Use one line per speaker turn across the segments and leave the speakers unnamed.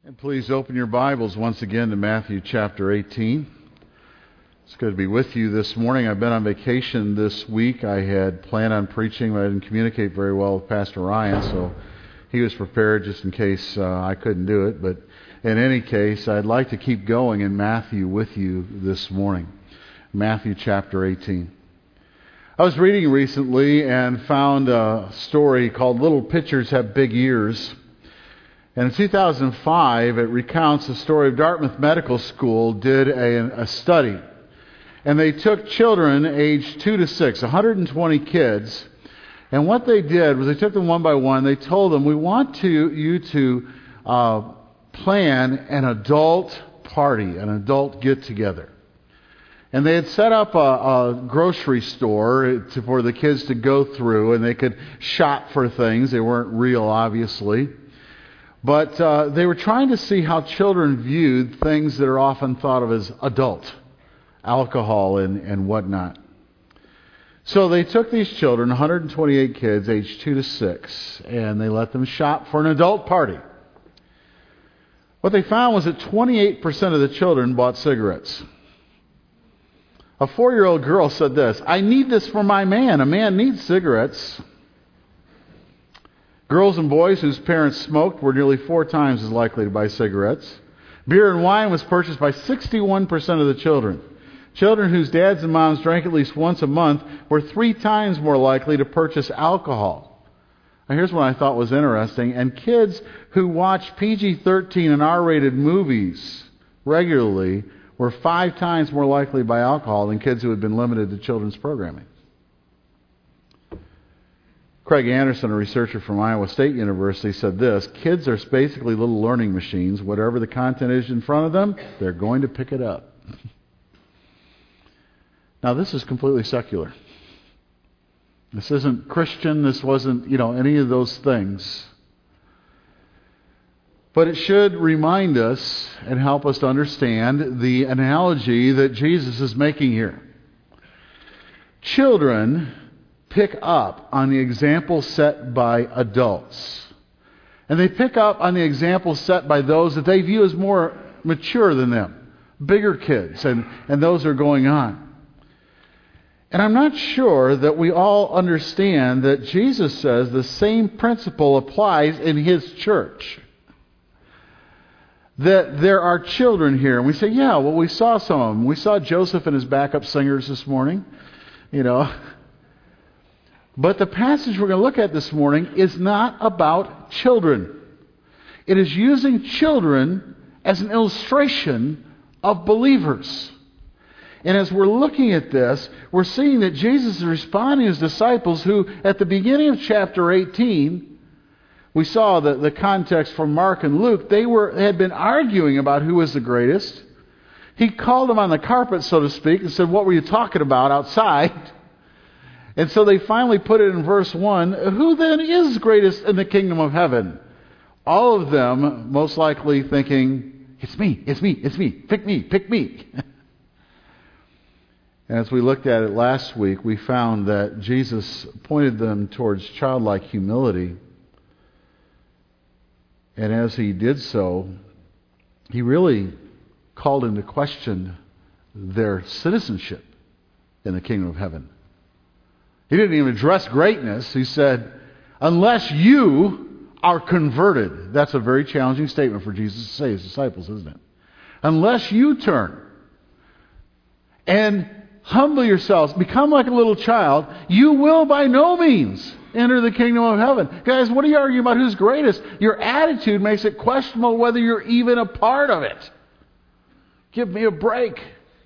And please open your Bibles once again to Matthew chapter 18. It's good to be with you this morning. I've been on vacation this week. I had planned on preaching, but I didn't communicate very well with Pastor Ryan, so he was prepared just in case I couldn't do it. But in any case, I'd like to keep going in Matthew with you this morning. Matthew chapter 18. I was reading recently and found a story called Little Pitchers Have Big Ears. And in 2005, it recounts the story of Dartmouth Medical School did a study. And they took children aged 2 to 6, 120 kids. And what they did was they took them one by one. They told them, we want you to plan an adult party, an adult get-together. And they had set up a grocery store for the kids to go through, and they could shop for things. They weren't real, obviously. But they were trying to see how children viewed things that are often thought of as adult, alcohol and whatnot. So they took these children, 128 kids, aged 2 to 6, and they let them shop for an adult party. What they found was that 28% of the children bought cigarettes. A 4-year-old girl said this, "I need this for my man. A man needs cigarettes." Girls and boys whose parents smoked were nearly 4 times as likely to buy cigarettes. Beer and wine was purchased by 61% of the children. Children whose dads and moms drank at least once a month were 3 times more likely to purchase alcohol. Now here's what I thought was interesting. And kids who watched PG-13 and R-rated movies regularly were 5 times more likely to buy alcohol than kids who had been limited to children's programming. Craig Anderson, a researcher from Iowa State University, said this, "Kids are basically little learning machines. Whatever the content is in front of them, they're going to pick it up." Now, this is completely secular. This isn't Christian. This wasn't, any of those things. But it should remind us and help us to understand the analogy that Jesus is making here. Children pick up on the example set by adults. And they pick up on the example set by those that they view as more mature than them, bigger kids, and those are going on. And I'm not sure that we all understand that Jesus says the same principle applies in His church. That there are children here. And we say, yeah, well, we saw some of them. We saw Joseph and his backup singers this morning, But the passage we're going to look at this morning is not about children. It is using children as an illustration of believers. And as we're looking at this, we're seeing that Jesus is responding to His disciples who, at the beginning of chapter 18, we saw the context from Mark and Luke, they had been arguing about who was the greatest. He called them on the carpet, so to speak, and said, "What were you talking about outside?" And so they finally put it in verse 1, "Who then is greatest in the kingdom of heaven?" All of them most likely thinking, it's me, pick me. And as we looked at it last week, we found that Jesus pointed them towards childlike humility. And as He did so, He really called into question their citizenship in the kingdom of heaven. He didn't even address greatness. He said, unless you are converted. That's a very challenging statement for Jesus to say to His disciples, isn't it? Unless you turn and humble yourselves, become like a little child, you will by no means enter the kingdom of heaven. Guys, what are you arguing about who's greatest? Your attitude makes it questionable whether you're even a part of it. Give me a break.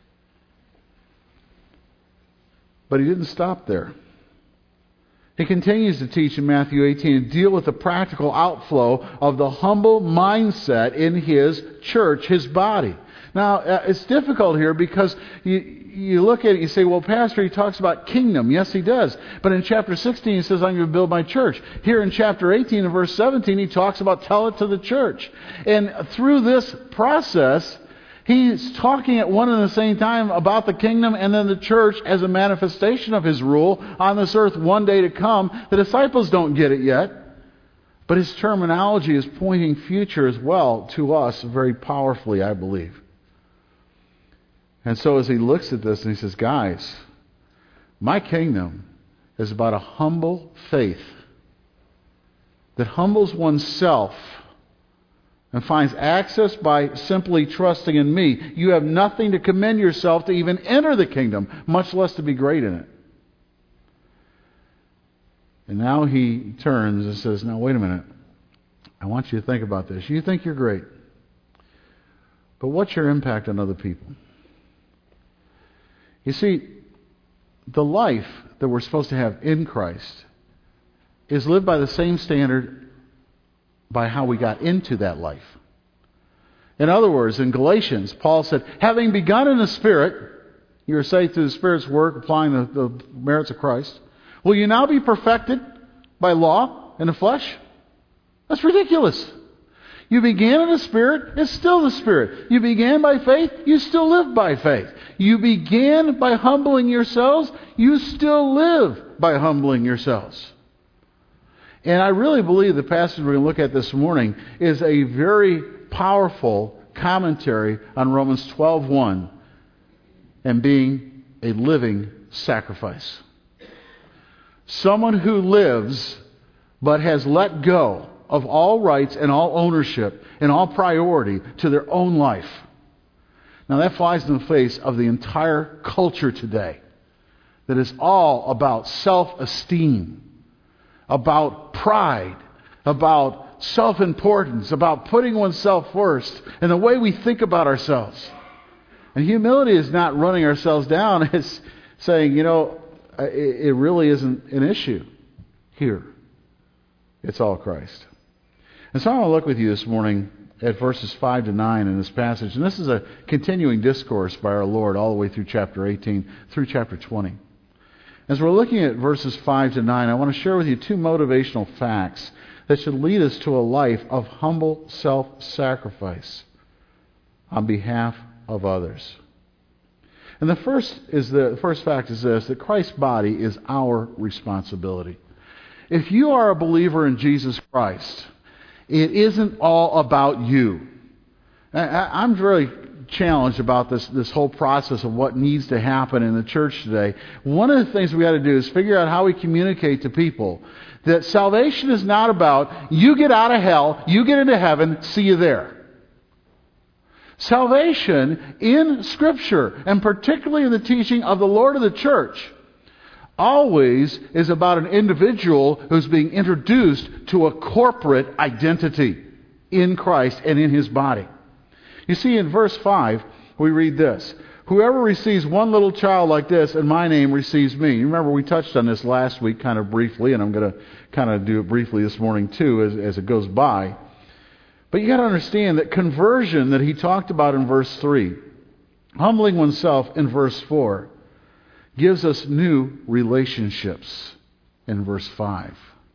But He didn't stop there. He continues to teach in Matthew 18 and deal with the practical outflow of the humble mindset in His church, His body. Now, it's difficult here because you look at it, you say, well, Pastor, he talks about kingdom. Yes, he does. But in chapter 16, he says, I'm going to build my church. Here in chapter 18 and verse 17, he talks about tell it to the church. And through this process, he's talking at one and the same time about the kingdom and then the church as a manifestation of His rule on this earth one day to come. The disciples don't get it yet. But his terminology is pointing future as well to us very powerfully, I believe. And so as he looks at this and he says, guys, my kingdom is about a humble faith that humbles oneself and finds access by simply trusting in me. You have nothing to commend yourself to even enter the kingdom, much less to be great in it. And now he turns and says, now wait a minute. I want you to think about this. You think you're great. But what's your impact on other people? You see, the life that we're supposed to have in Christ is lived by the same standard by how we got into that life. In other words, in Galatians, Paul said, having begun in the Spirit, you are saved through the Spirit's work, applying the merits of Christ. Will you now be perfected by law in the flesh? That's ridiculous. You began in the Spirit, it's still the Spirit. You began by faith, you still live by faith. You began by humbling yourselves, you still live by humbling yourselves. And I really believe the passage we're going to look at this morning is a very powerful commentary on Romans 12:1 and being a living sacrifice. Someone who lives but has let go of all rights and all ownership and all priority to their own life. Now that flies in the face of the entire culture today that is all about self-esteem, about pride, about self-importance, about putting oneself first, and the way we think about ourselves. And humility is not running ourselves down. It's saying, it really isn't an issue here. It's all Christ. And so I want to look with you this morning at verses 5 to 9 in this passage. And this is a continuing discourse by our Lord all the way through chapter 18 through chapter 20. As we're looking at verses 5 to 9, I want to share with you two motivational facts that should lead us to a life of humble self-sacrifice on behalf of others. And the first fact is this, that Christ's body is our responsibility. If you are a believer in Jesus Christ, it isn't all about you. I'm very challenged about this whole process of what needs to happen in the church today. One of the things we got to do is figure out how we communicate to people that salvation is not about you get out of hell, you get into heaven, see you there. Salvation in Scripture, and particularly in the teaching of the Lord of the church, always is about an individual who's being introduced to a corporate identity in Christ and in His body. You see, in verse 5, we read this. Whoever receives one little child like this in my name receives me. You remember we touched on this last week kind of briefly, and I'm going to kind of do it briefly this morning too as it goes by. But you got to understand that conversion that he talked about in verse 3, humbling oneself in verse 4, gives us new relationships in verse 5.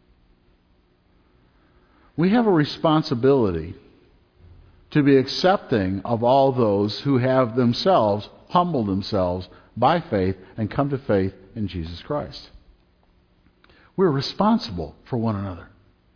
We have a responsibility to be accepting of all those who have themselves humbled themselves by faith and come to faith in Jesus Christ. We're responsible for one another.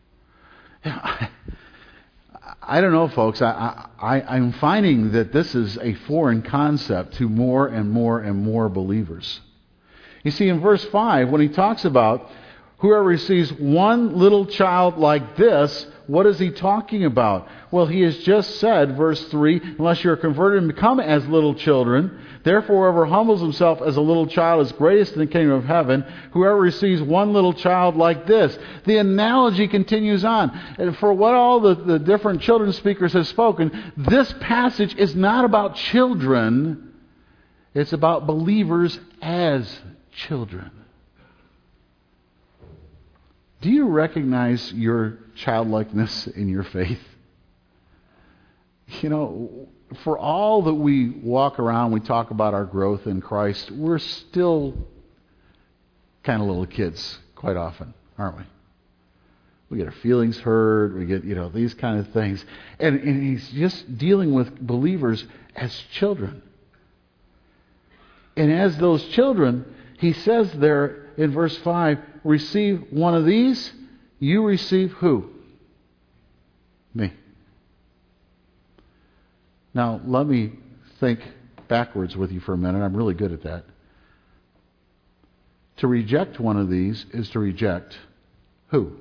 I don't know, folks. I'm finding that this is a foreign concept to more and more and more believers. You see, in verse 5, when he talks about whoever receives one little child like this, what is he talking about? Well, he has just said, verse 3, unless you're converted and become as little children, therefore whoever humbles himself as a little child is greatest in the kingdom of heaven. Whoever receives one little child like this. The analogy continues on. And for what all the different children's speakers have spoken, this passage is not about children. It's about believers as children. Do you recognize your childlikeness in your faith? For all that we walk around, we talk about our growth in Christ, we're still kind of little kids quite often, aren't we? We get our feelings hurt, we get, these kind of things. And he's just dealing with believers as children. And as those children, he says there in verse 5, receive one of these, you receive who? Now, let me think backwards with you for a minute. I'm really good at that. To reject one of these is to reject who?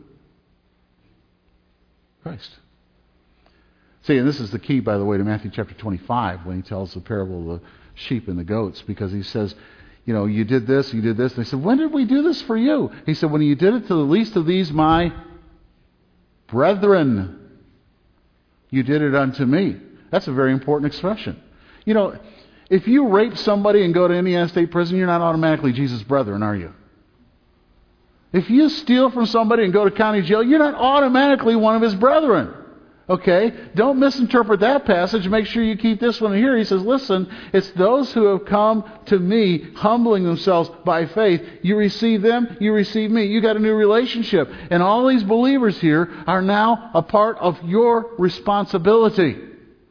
Christ. See, and this is the key, by the way, to Matthew chapter 25 when he tells the parable of the sheep and the goats, because he says, you know, you did this, you did this. And they said, when did we do this for you? He said, when you did it to the least of these, my brethren, you did it unto me. That's a very important expression. You know, if you rape somebody and go to Indiana State Prison, you're not automatically Jesus' brethren, are you? If you steal from somebody and go to county jail, you're not automatically one of his brethren. Okay? Don't misinterpret that passage. Make sure you keep this one here. He says, listen, it's those who have come to me, humbling themselves by faith. You receive them, you receive me. You got a new relationship. And all these believers here are now a part of your responsibility.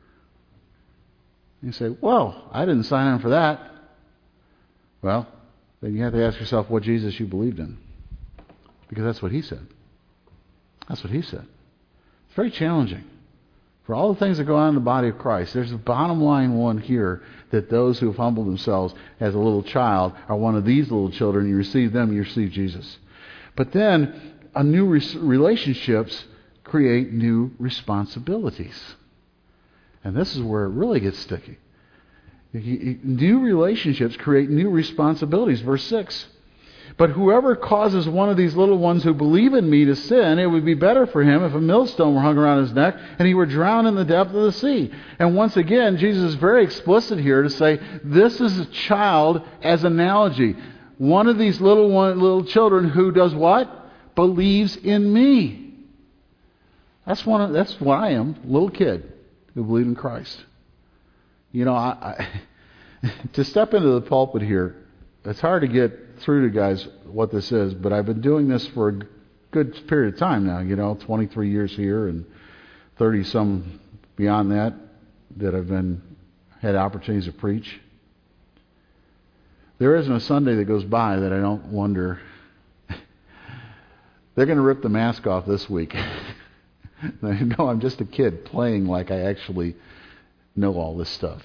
You say, well, I didn't sign on for that. Well, then you have to ask yourself what Jesus you believed in. Because that's what he said. That's what he said. It's very challenging. For all the things that go on in the body of Christ, there's a bottom line one here, that those who have humbled themselves as a little child are one of these little children. You receive them, you receive Jesus. But then, new relationships create new responsibilities. And this is where it really gets sticky. New relationships create new responsibilities. Verse 6. But whoever causes one of these little ones who believe in me to sin, it would be better for him if a millstone were hung around his neck and he were drowned in the depth of the sea. And once again, Jesus is very explicit here to say, this is a child as analogy. One of these little children who does what? Believes in me. That's what I am, little kid who believed in Christ. You know, to step into the pulpit here, it's hard to get through to guys what this is, but I've been doing this for a good period of time now, 23 years here and 30 some beyond that I've had opportunities to preach. There isn't a Sunday that goes by that I don't wonder, they're going to rip the mask off this week. No, I'm just a kid playing like I actually know all this stuff.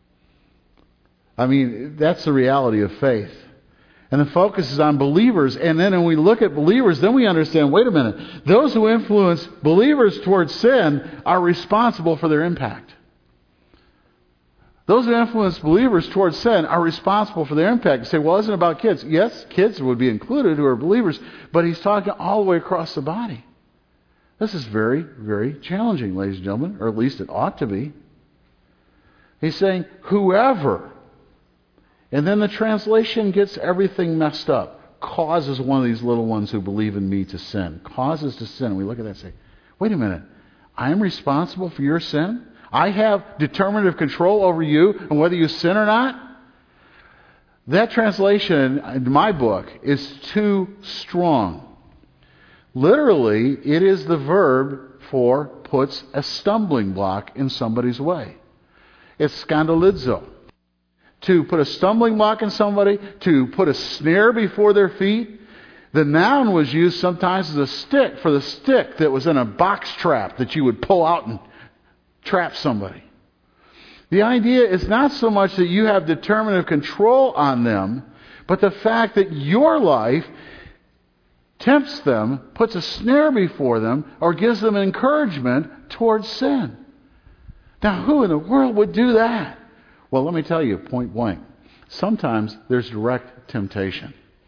I mean, that's the reality of faith. And the focus is on believers. And then when we look at believers, then we understand, wait a minute, those who influence believers towards sin are responsible for their impact. Those who influence believers towards sin are responsible for their impact. You say, well, isn't it about kids? Yes, kids would be included who are believers, but he's talking all the way across the body. This is very, very challenging, ladies and gentlemen, or at least it ought to be. He's saying, whoever, and then the translation gets everything messed up, causes one of these little ones who believe in me to sin. Causes to sin. And we look at that and say, wait a minute, I am responsible for your sin? I have determinative control over you and whether you sin or not? That translation in my book is too strong. Literally, it is the verb for puts a stumbling block in somebody's way. It's scandalizo. To put a stumbling block in somebody, to put a snare before their feet. The noun was used sometimes as a stick, for the stick that was in a box trap that you would pull out and trap somebody. The idea is not so much that you have determinative control on them, but the fact that your life tempts them, puts a snare before them, or gives them encouragement towards sin. Now, who in the world would do that? Well, let me tell you, point blank. Sometimes there's direct temptation.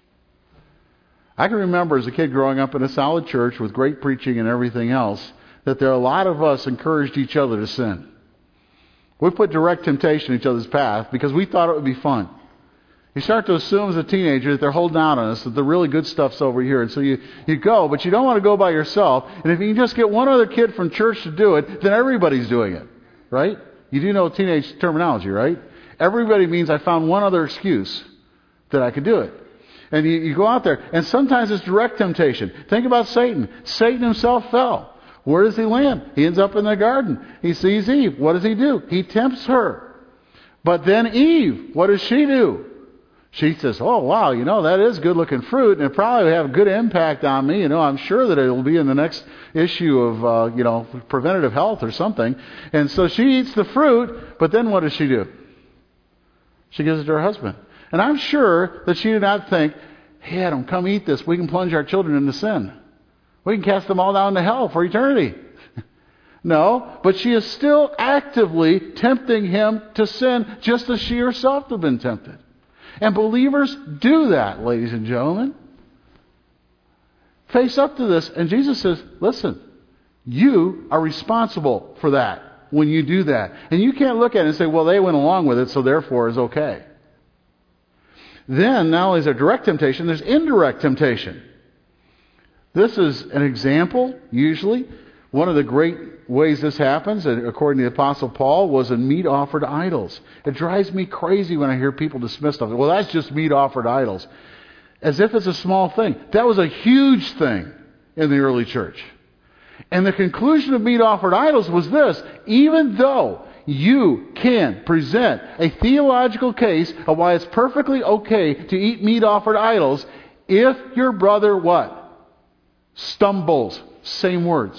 I can remember as a kid growing up in a solid church with great preaching and everything else, that there are a lot of us encouraged each other to sin. We put direct temptation in each other's path because we thought it would be fun. You start to assume as a teenager that they're holding out on us, that the really good stuff's over here. And so you go, but you don't want to go by yourself. And if you can just get one other kid from church to do it, then everybody's doing it. Right? You do know teenage terminology, right? Everybody means I found one other excuse that I could do it. And you go out there, and sometimes it's direct temptation. Think about Satan. Satan himself fell. Where does he land? He ends up in the garden. He sees Eve. What does he do? He tempts her. But then Eve, what does she do? She says, oh, wow, that is good-looking fruit, and it probably will have a good impact on me. I'm sure that it will be in the next issue of, Preventative Health or something. And so she eats the fruit, but then what does she do? She gives it to her husband. And I'm sure that she did not think, hey, Adam, come eat this. We can plunge our children into sin. We can cast them all down to hell for eternity. No, but she is still actively tempting him to sin, just as she herself had been tempted. And believers do that, ladies and gentlemen. Face up to this. And Jesus says, listen, you are responsible for that when you do that. And you can't look at it and say, well, they went along with it, so therefore it's okay. Then, not only is there direct temptation, there's indirect temptation. This is an example, usually. One of the great ways this happens, according to the Apostle Paul, was in meat offered to idols. It drives me crazy when I hear people dismiss stuff. Well, that's just meat offered to idols. As if it's a small thing. That was a huge thing in the early church. And the conclusion of meat offered to idols was this: even though you can present a theological case of why it's perfectly okay to eat meat offered to idols, if your brother what? Stumbles. Same words.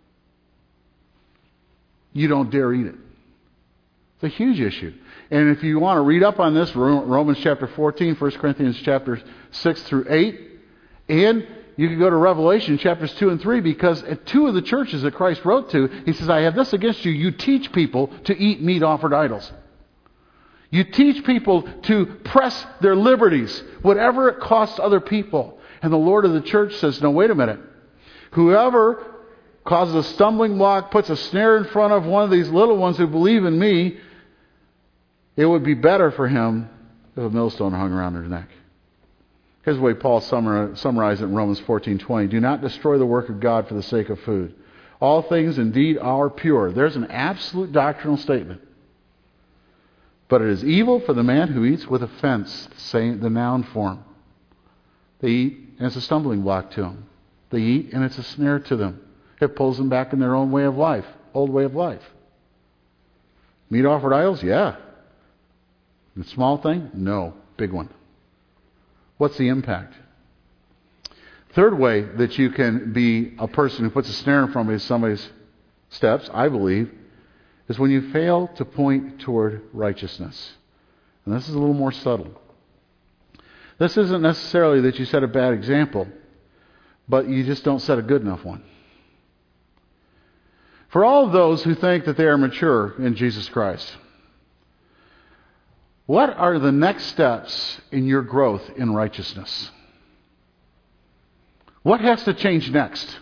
You don't dare eat it. It's a huge issue. And if you want to read up on this, Romans chapter 14, 1 Corinthians chapter 6 through 8, and you can go to Revelation chapters 2 and 3, because at two of the churches that Christ wrote to, he says, I have this against you. You teach people to eat meat offered to idols. You teach people to press their liberties, whatever it costs other people. And the Lord of the church says, no, wait a minute. Whoever causes a stumbling block, puts a snare in front of one of these little ones who believe in me, it would be better for him if a millstone hung around his neck. Here's the way Paul summarized it in Romans 14:20. Do not destroy the work of God for the sake of food. All things indeed are pure. There's an absolute doctrinal statement. But it is evil for the man who eats with offense, the noun form. They eat, and it's a stumbling block to them. They eat, and it's a snare to them. It pulls them back in their own way of life, old way of life. Meat offered idols? Yeah. A small thing? No. Big one. What's the impact? Third way that you can be a person who puts a snare in front of somebody's steps, I believe, is when you fail to point toward righteousness. And this is a little more subtle. This isn't necessarily that you set a bad example, but you just don't set a good enough one. For all of those who think that they are mature in Jesus Christ, what are the next steps in your growth in righteousness? What has to change next?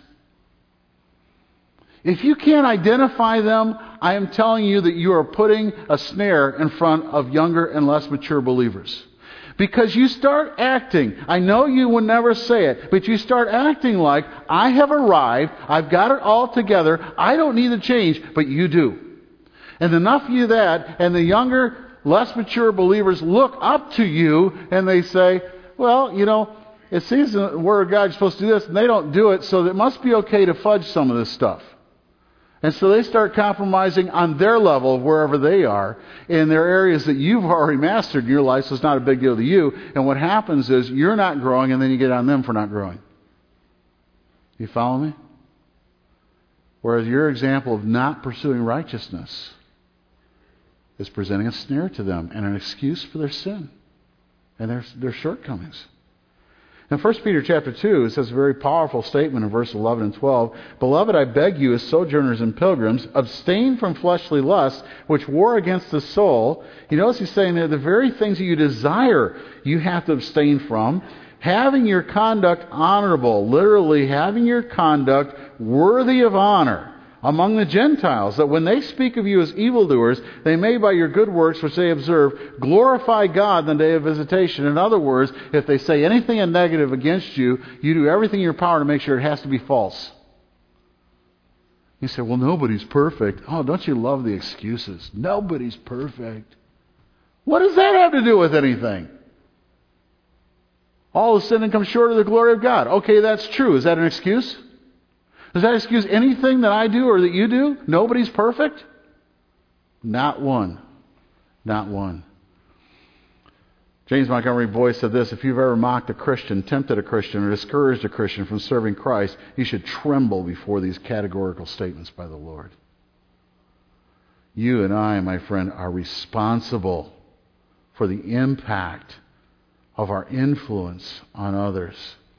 If you can't identify them, I am telling you that you are putting a snare in front of younger and less mature believers. Because you start acting, I know you would never say it, but you start acting like, I have arrived, I've got it all together, I don't need to change, but you do. And enough of you that, and the younger, less mature believers look up to you, and they say, well, it seems the Word of God you're supposed to do this, and they don't do it, so it must be okay to fudge some of this stuff. And so they start compromising on their level of wherever they are in their areas that you've already mastered in your life, so it's not a big deal to you. And what happens is you're not growing, and then you get on them for not growing. You follow me? Whereas your example of not pursuing righteousness is presenting a snare to them and an excuse for their sin and their shortcomings. In 1 Peter chapter 2, it says a very powerful statement in verse 11 and 12. Beloved, I beg you, as sojourners and pilgrims, abstain from fleshly lusts, which war against the soul. You notice he's saying that the very things that you desire, you have to abstain from. Having your conduct honorable, literally having your conduct worthy of honor among the Gentiles, that when they speak of you as evildoers, they may by your good works which they observe glorify God in the day of visitation. In other words, if they say anything negative against you, you do everything in your power to make sure it has to be false. You say, well, nobody's perfect. Oh, don't you love the excuses? Nobody's perfect. What does that have to do with anything? All have sinned and come short of the glory of God. Okay, that's true. Is that an excuse? Does that excuse anything that I do or that you do? Nobody's perfect? Not one. Not one. James Montgomery Boyce said this: if you've ever mocked a Christian, tempted a Christian, or discouraged a Christian from serving Christ, you should tremble before these categorical statements by the Lord. You and I, my friend, are responsible for the impact of our influence on others.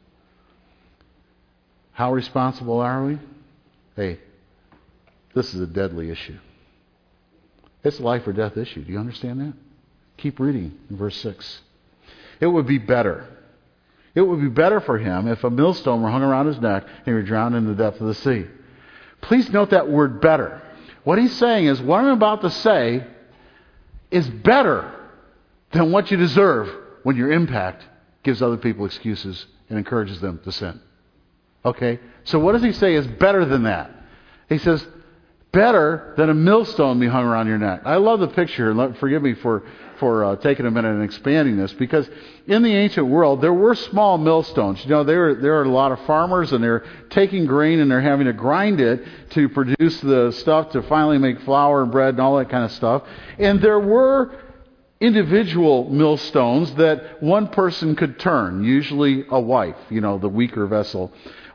How responsible are we? Hey, this is a deadly issue. It's a life or death issue. Do you understand that? Keep reading in verse 6. It would be better. It would be better for him if a millstone were hung around his neck and he were drowned in the depth of the sea. Please note that word better. What he's saying is, what I'm about to say is better than what you deserve when your impact gives other people excuses and encourages them to sin. Okay? So what does he say is better than that? He says, better than a millstone be hung around your neck. I love the picture. Forgive me for taking a minute and expanding this, because in the ancient world there were small millstones. You know, there are a lot of farmers, and they're taking grain and they're having to grind it to produce the stuff to finally make flour and bread and all that kind of stuff. And there were individual millstones that one person could turn, usually a wife, the weaker vessel,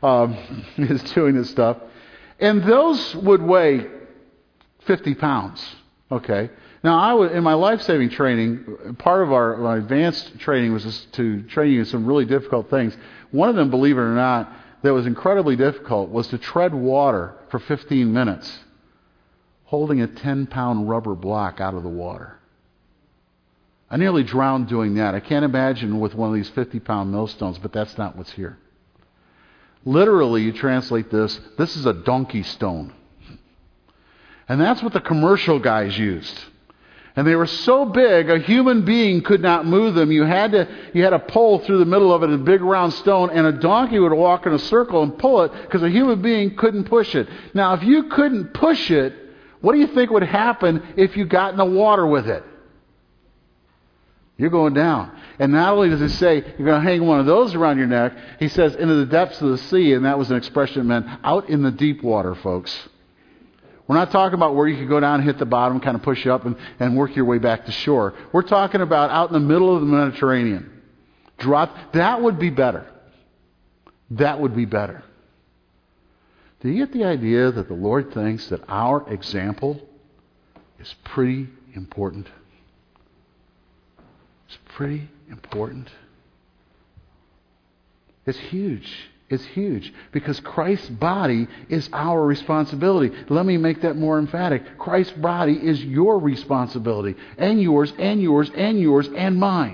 is doing this stuff. And those would weigh 50 pounds. Okay. Now, in my life-saving training, part of my advanced training was to train you in some really difficult things. One of them, believe it or not, that was incredibly difficult was to tread water for 15 minutes, holding a 10-pound rubber block out of the water. I nearly drowned doing that. I can't imagine with one of these 50-pound millstones, but that's not what's here. Literally, you translate this is a donkey stone. And that's what the commercial guys used. And they were so big, a human being could not move them. You had a pole through the middle of it, a big round stone, and a donkey would walk in a circle and pull it because a human being couldn't push it. Now, if you couldn't push it, what do you think would happen if you got in the water with it? You're going down. And not only does he say you're going to hang one of those around your neck, he says into the depths of the sea, and that was an expression that meant out in the deep water, folks. We're not talking about where you could go down and hit the bottom, kind of push you up and work your way back to shore. We're talking about out in the middle of the Mediterranean. That would be better. That would be better. Do you get the idea that the Lord thinks that our example is pretty important? It's pretty important. It's huge. It's huge because Christ's body is our responsibility. Let me make that more emphatic. Christ's body is your responsibility, and yours, and yours, and yours, and mine.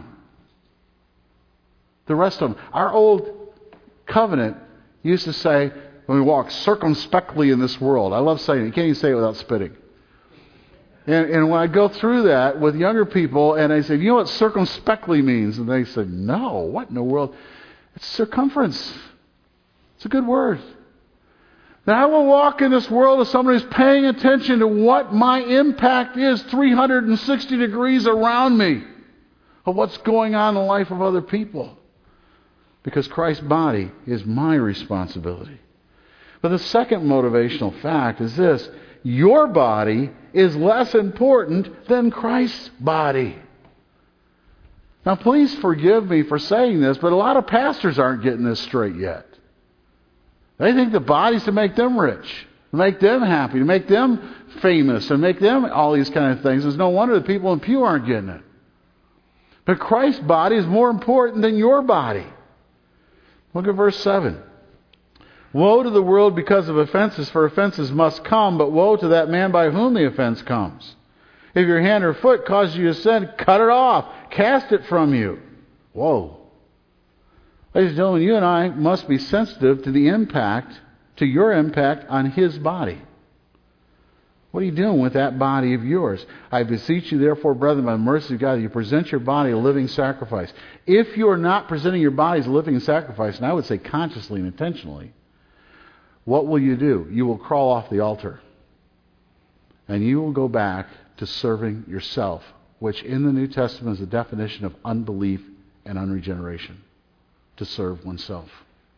The rest of them. Our old covenant used to say, when we walk circumspectly in this world. I love saying it. You can't even say it without spitting. And when I go through that with younger people, and I say, you know what circumspectly means? And they say, no, what in the world? It's circumference. It's a good word. That I will walk in this world as somebody who's paying attention to what my impact is 360 degrees around me, of what's going on in the life of other people. Because Christ's body is my responsibility. But the second motivational fact is this: your body is less important than Christ's body. Now, please forgive me for saying this, but a lot of pastors aren't getting this straight yet. They think the body's to make them rich, to make them happy, to make them famous, and make them all these kind of things. There's no wonder the people in pew aren't getting it. But Christ's body is more important than your body. Look at verse 7. Woe to the world because of offenses, for offenses must come, but woe to that man by whom the offense comes. If your hand or foot causes you to sin, cut it off. Cast it from you. Whoa. Ladies and gentlemen, you and I must be sensitive to the impact, to your impact on His body. What are you doing with that body of yours? I beseech you, therefore, brethren, by the mercy of God, you present your body a living sacrifice. If you are not presenting your body as a living sacrifice, and I would say consciously and intentionally, what will you do? You will crawl off the altar. And you will go back to serving yourself, which in the New Testament is the definition of unbelief and unregeneration. To serve oneself.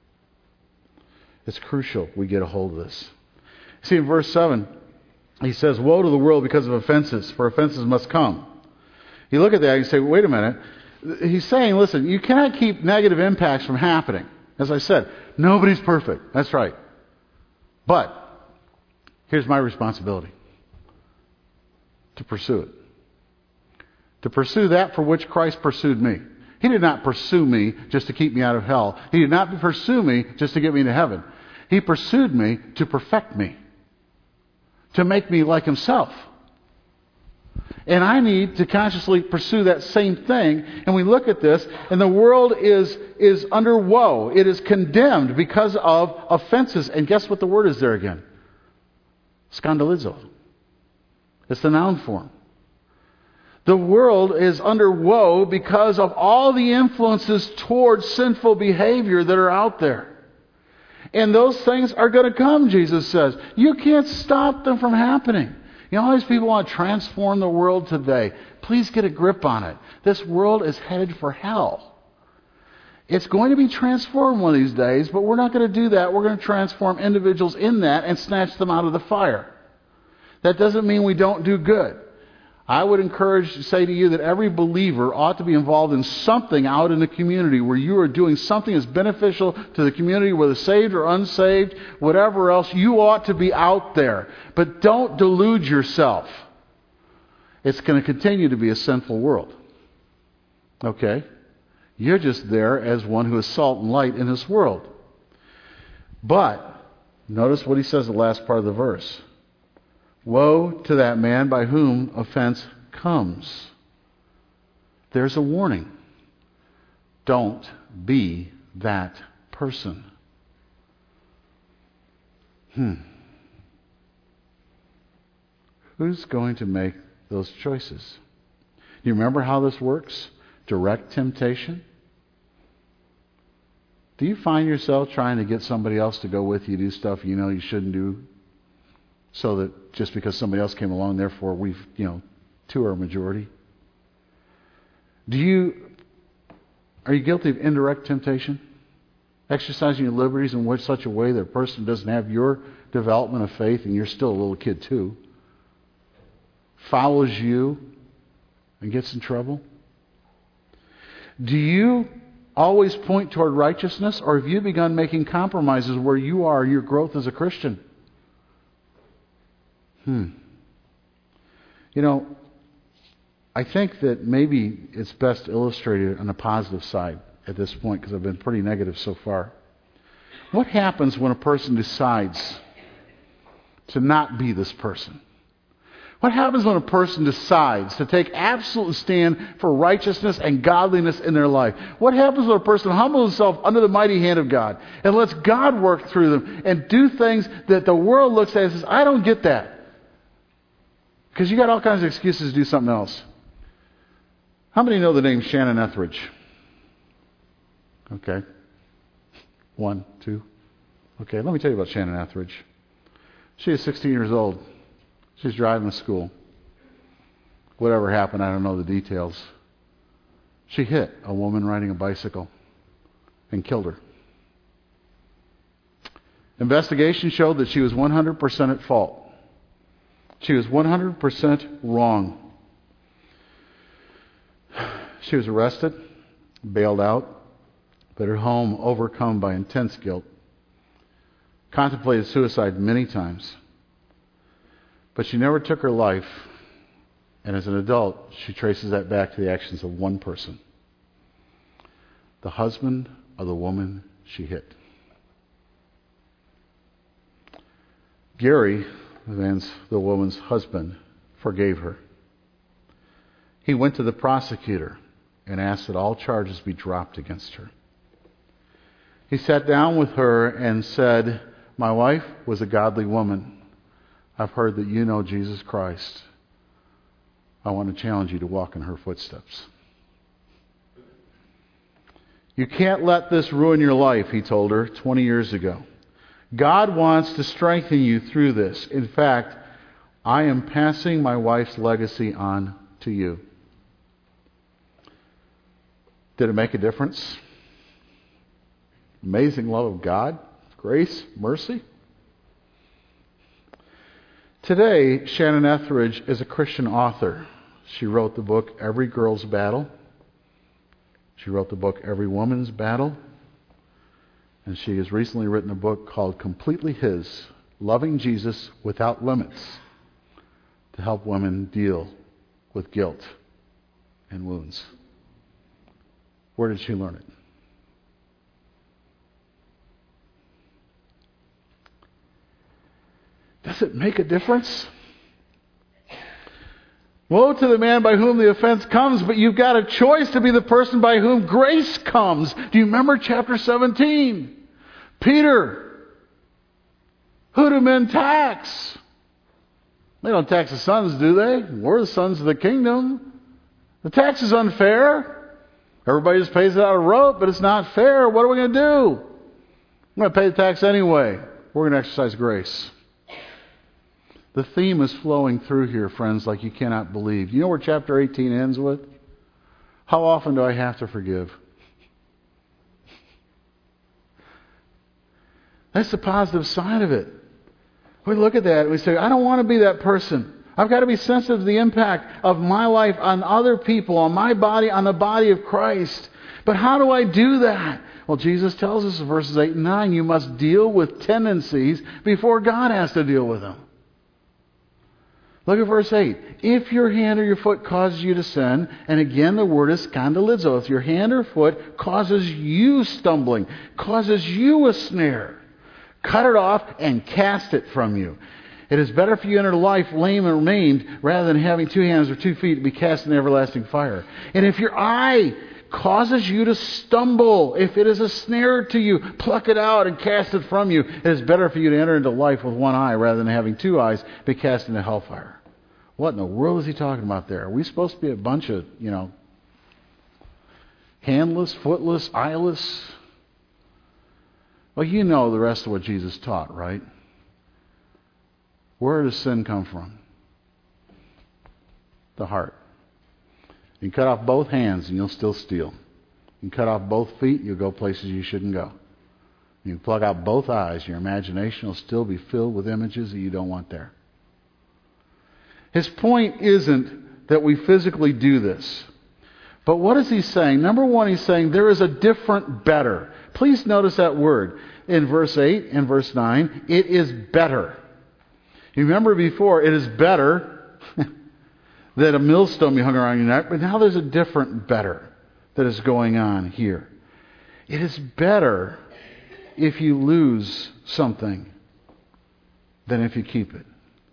It's crucial we get a hold of this. See, in verse 7, he says, woe to the world because of offenses, for offenses must come. You look at that and you say, wait a minute, He's saying, listen, you cannot keep negative impacts from happening. As I said, nobody's perfect. That's right. But here's my responsibility. To pursue it. To pursue that for which Christ pursued me. He did not pursue me just to keep me out of hell. He did not pursue me just to get me to heaven. He pursued me to perfect me. To make me like Himself. And I need to consciously pursue that same thing. And we look at this, and the world is under woe. It is condemned because of offenses. And guess what the word is there again? Scandalizo. It's the noun form. The world is under woe because of all the influences towards sinful behavior that are out there. And those things are going to come, Jesus says. You can't stop them from happening. You know, all these people want to transform the world today. Please get a grip on it. This world is headed for hell. It's going to be transformed one of these days, but we're not going to do that. We're going to transform individuals in that and snatch them out of the fire. That doesn't mean we don't do good. I would say to you that every believer ought to be involved in something out in the community where you are doing something that's beneficial to the community, whether saved or unsaved, whatever else. You ought to be out there. But don't delude yourself. It's going to continue to be a sinful world. Okay? You're just there as one who is salt and light in this world. But, notice what he says in the last part of the verse. Woe to that man by whom offense comes. There's a warning. Don't be that person. Who's going to make those choices? You remember how this works? Direct temptation. Do you find yourself trying to get somebody else to go with you do stuff you know you shouldn't do? So that just because somebody else came along, therefore we've, two are a majority. Are you guilty of indirect temptation? Exercising your liberties in such a way that a person doesn't have your development of faith and you're still a little kid too. Follows you and gets in trouble? Do you always point toward righteousness, or have you begun making compromises where you are in your growth as a Christian? I think that maybe it's best illustrated on the positive side at this point because I've been pretty negative so far. What happens when a person decides to not be this person? What happens when a person decides to take absolute stand for righteousness and godliness in their life? What happens when a person humbles himself under the mighty hand of God and lets God work through them and do things that the world looks at and says, I don't get that. Because you got all kinds of excuses to do something else. How many know the name Shannon Etheridge? Okay. 1, 2. Okay, let me tell you about Shannon Etheridge. She is 16 years old. She's driving to school. Whatever happened, I don't know the details. She hit a woman riding a bicycle and killed her. Investigation showed that she was 100% at fault. She was 100% wrong. She was arrested, bailed out, but at home overcome by intense guilt. Contemplated suicide many times. But she never took her life. And as an adult, she traces that back to the actions of one person. The husband of the woman she hit. Gary, the woman's husband, forgave her. He went to the prosecutor and asked that all charges be dropped against her. He sat down with her and said, my wife was a godly woman. I've heard that you know Jesus Christ. I want to challenge you to walk in her footsteps. You can't let this ruin your life, he told her 20 years ago. God wants to strengthen you through this. In fact, I am passing my wife's legacy on to you. Did it make a difference? Amazing love of God, grace, mercy. Today, Shannon Etheridge is a Christian author. She wrote the book Every Girl's Battle. She wrote the book Every Woman's Battle. And she has recently written a book called Completely His, Loving Jesus Without Limits, to help women deal with guilt and wounds. Where did she learn it? Does it make a difference? Woe to the man by whom the offense comes, but you've got a choice to be the person by whom grace comes. Do you remember chapter 17? Peter, who do men tax? They don't tax the sons, do they? We're the sons of the kingdom. The tax is unfair. Everybody just pays it out of rote, but it's not fair. What are we going to do? I'm going to pay the tax anyway. We're going to exercise grace. The theme is flowing through here, friends, like you cannot believe. You know where chapter 18 ends with? How often do I have to forgive? That's the positive side of it. We look at that and we say, I don't want to be that person. I've got to be sensitive to the impact of my life on other people, on my body, on the body of Christ. But how do I do that? Well, Jesus tells us in verses 8 and 9, you must deal with tendencies before God has to deal with them. Look at verse 8. If your hand or your foot causes you to sin, and again the word is scandalizo. If your hand or foot causes you stumbling, causes you a snare, cut it off and cast it from you. It is better for you to enter life lame or maimed rather than having 2 hands or 2 feet to be cast in everlasting fire. And if your eye causes you to stumble, if it is a snare to you, pluck it out and cast it from you. It is better for you to enter into life with 1 eye rather than having 2 eyes be cast into hellfire. What in the world is he talking about there? Are we supposed to be a bunch of, handless, footless, eyeless? Well, you know the rest of what Jesus taught, right? Where does sin come from? The heart. You can cut off both hands and you'll still steal. You can cut off both feet, you'll go places you shouldn't go. You can plug out both eyes, your imagination will still be filled with images that you don't want there. His point isn't that we physically do this. But what is he saying? Number one, he's saying there is a different better. Please notice that word. In verse 8 and verse 9, it is better. You remember before, it is better that a millstone be hung around your neck, but now there's a different better that is going on here. It is better if you lose something than if you keep it.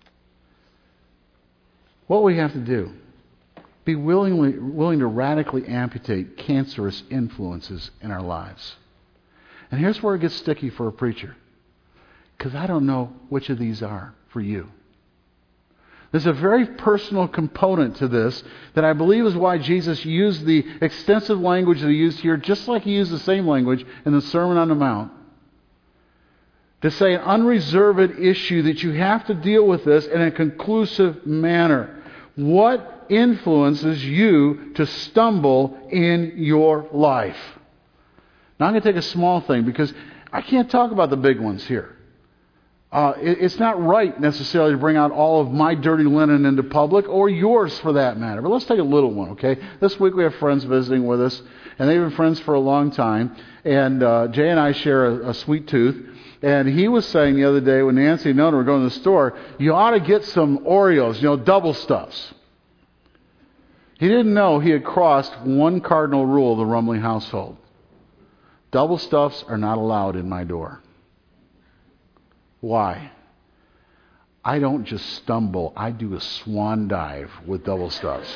What we have to do, be willing to radically amputate cancerous influences in our lives. And here's where it gets sticky for a preacher. Because I don't know which of these are for you. There's a very personal component to this that I believe is why Jesus used the extensive language that he used here, just like he used the same language in the Sermon on the Mount. To say an unreserved issue that you have to deal with this in a conclusive manner. What influences you to stumble in your life? Now I'm going to take a small thing because I can't talk about the big ones here. It's not right necessarily to bring out all of my dirty linen into public or yours for that matter. But let's take a little one, okay? This week we have friends visiting with us, and they've been friends for a long time. And Jay and I share a sweet tooth. And he was saying the other day when Nancy and Nona were going to the store, you ought to get some Oreos, double stuffs. He didn't know he had crossed one cardinal rule of the Rumley household. Double stuffs are not allowed in my door. Why? I don't just stumble. I do a swan dive with double stuffs.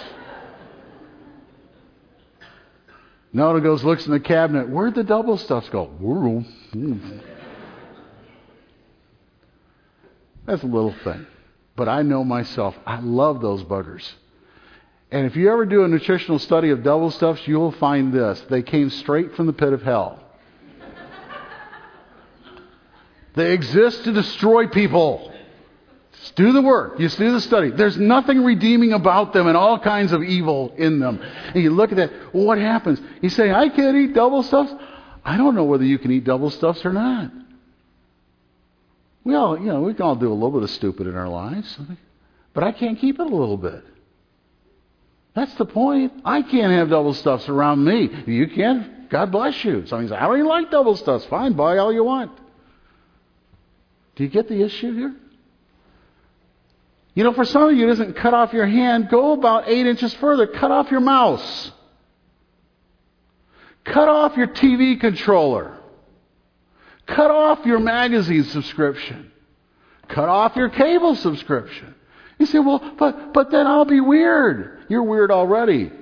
Nona goes, looks in the cabinet. Where'd the double stuffs go? That's a little thing. But I know myself. I love those buggers. And if you ever do a nutritional study of double stuffs, you will find this. They came straight from the pit of hell. They exist to destroy people. Just do the work. Just do the study. There's nothing redeeming about them and all kinds of evil in them. And you look at that. Well, what happens? You say, I can't eat double stuffs. I don't know whether you can eat double stuffs or not. We can all do a little bit of stupid in our lives. But I can't keep it a little bit. That's the point. I can't have double stuffs around me. You can. God bless you. Somebody says, I don't even like double stuffs. Fine, buy all you want. Do you get the issue here? You know, for some of you, it doesn't cut off your hand. Go about 8 inches further. Cut off your mouse. Cut off your TV controller. Cut off your magazine subscription. Cut off your cable subscription. You say, well, but then I'll be weird. You're weird already.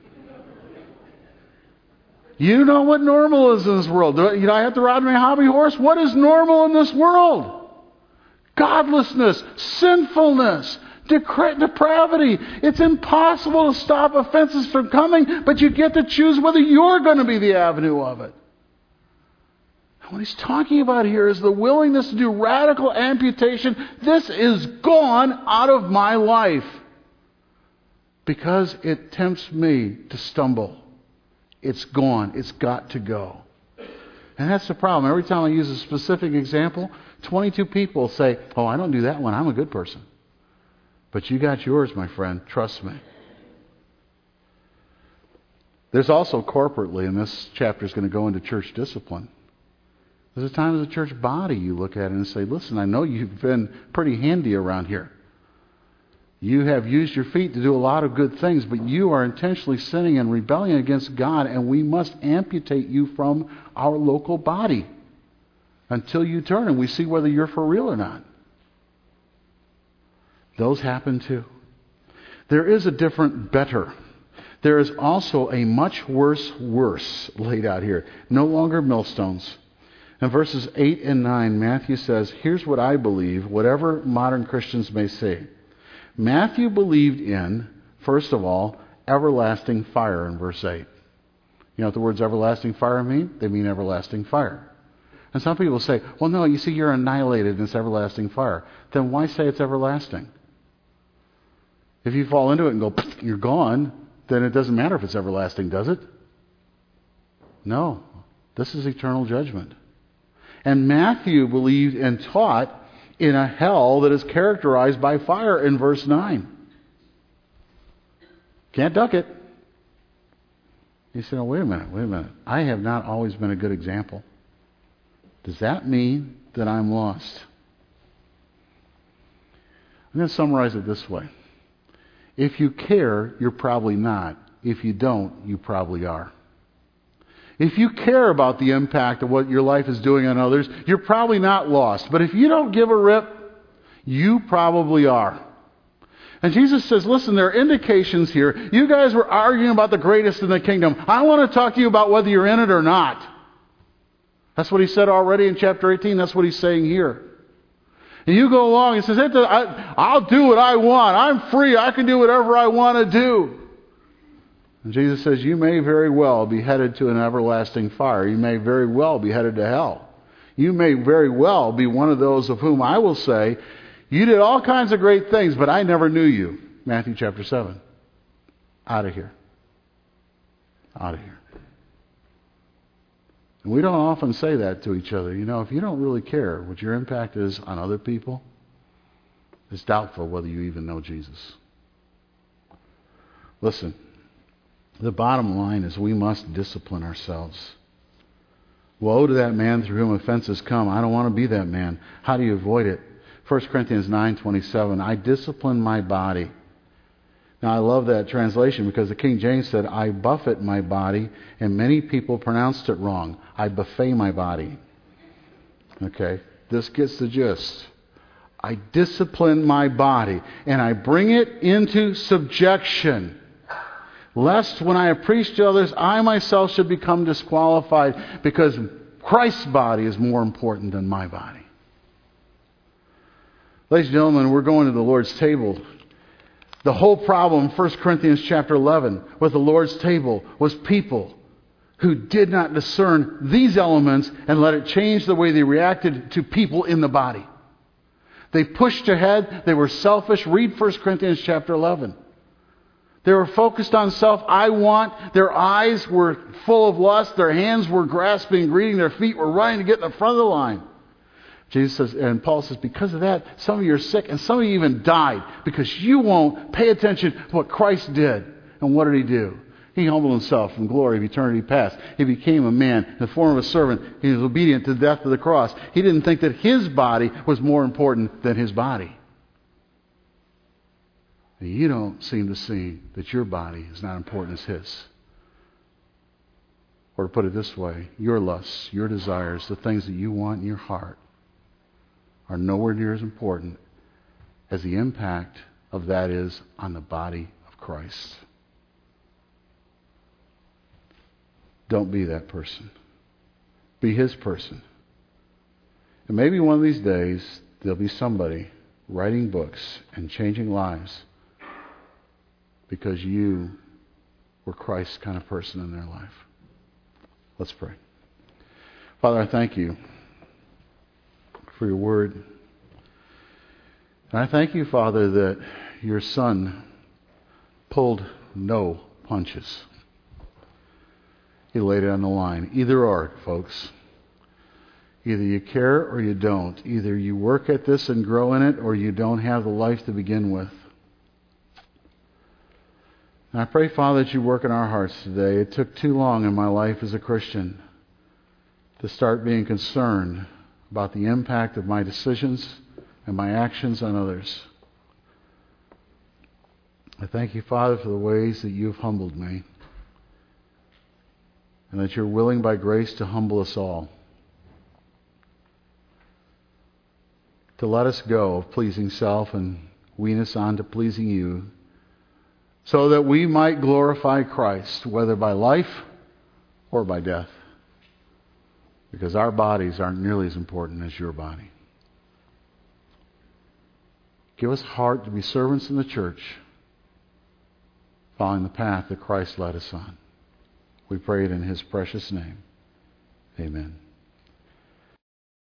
You know what normal is in this world. I have to ride my hobby horse. What is normal in this world? Godlessness, sinfulness, depravity. It's impossible to stop offenses from coming, but you get to choose whether you're going to be the avenue of it. And what he's talking about here is the willingness to do radical amputation. This is gone out of my life because it tempts me to stumble. It's gone. It's got to go. And that's the problem. Every time I use a specific example, 22 people say, oh, I don't do that one. I'm a good person. But you got yours, my friend. Trust me. There's also corporately, and this chapter is going to go into church discipline. There's a time as a church body you look at it and say, listen, I know you've been pretty handy around here. You have used your feet to do a lot of good things, but you are intentionally sinning and rebelling against God, and we must amputate you from our local body until you turn and we see whether you're for real or not. Those happen too. There is a different better. There is also a much worse laid out here. No longer millstones. In verses 8 and 9, Matthew says, here's what I believe, whatever modern Christians may say. Matthew believed in, first of all, everlasting fire in verse 8. You know what the words everlasting fire mean? They mean everlasting fire. And some people say, well, no, you see, you're annihilated in this everlasting fire. Then why say it's everlasting? If you fall into it and go, you're gone, then it doesn't matter if it's everlasting, does it? No. This is eternal judgment. And Matthew believed and taught in a hell that is characterized by fire in verse 9. Can't duck it. You say, oh, wait a minute. I have not always been a good example. Does that mean that I'm lost? I'm going to summarize it this way. If you care, you're probably not. If you don't, you probably are. If you care about the impact of what your life is doing on others, you're probably not lost. But if you don't give a rip, you probably are. And Jesus says, listen, there are indications here. You guys were arguing about the greatest in the kingdom. I want to talk to you about whether you're in it or not. That's what he said already in chapter 18. That's what he's saying here. And you go along and says, I'll do what I want. I'm free. I can do whatever I want to do. And Jesus says, you may very well be headed to an everlasting fire. You may very well be headed to hell. You may very well be one of those of whom I will say, you did all kinds of great things, but I never knew you. Matthew chapter 7. Out of here. Out of here. And we don't often say that to each other. You know, if you don't really care what your impact is on other people, it's doubtful whether you even know Jesus. Listen. The bottom line is we must discipline ourselves. Woe to that man through whom offenses come. I don't want to be that man. How do you avoid it? 1 Corinthians 9:27. I discipline my body. Now I love that translation because the King James said, I buffet my body, and many people pronounced it wrong. I buffet my body. Okay, this gets the gist. I discipline my body, and I bring it into subjection. Lest when I have preached to others, I myself should become disqualified, because Christ's body is more important than my body. Ladies and gentlemen, we're going to the Lord's table. The whole problem, 1 Corinthians chapter 11, with the Lord's table was people who did not discern these elements and let it change the way they reacted to people in the body. They pushed ahead. They were selfish. Read 1 Corinthians chapter 11. They were focused on self. I want. Their eyes were full of lust. Their hands were grasping, greeting. Their feet were running to get in the front of the line. Jesus says, and Paul says, because of that, some of you are sick, and some of you even died because you won't pay attention to what Christ did And what did He do? He humbled Himself from glory of eternity past. He became a man in the form of a servant. He was obedient to the death of the cross. He didn't think that His body was more important than His body. And you don't seem to see that your body is not important as His. Or to put it this way, your lusts, your desires, the things that you want in your heart are nowhere near as important as the impact of that is on the body of Christ. Don't be that person. Be His person. And maybe one of these days there'll be somebody writing books and changing lives because you were Christ's kind of person in their life. Let's pray. Father, I thank You for Your word. And I thank You, Father, that Your Son pulled no punches. He laid it on the line. Either or, folks. Either you care or you don't. Either you work at this and grow in it, or you don't have the life to begin with. And I pray, Father, that You work in our hearts today. It took too long in my life as a Christian to start being concerned about the impact of my decisions and my actions on others. I thank You, Father, for the ways that You've humbled me, and that You're willing by grace to humble us all, to let us go of pleasing self and wean us on to pleasing You, so that we might glorify Christ, whether by life or by death, because our bodies aren't nearly as important as Your body. Give us heart to be servants in the church, following the path that Christ led us on. We pray it in His precious name. Amen.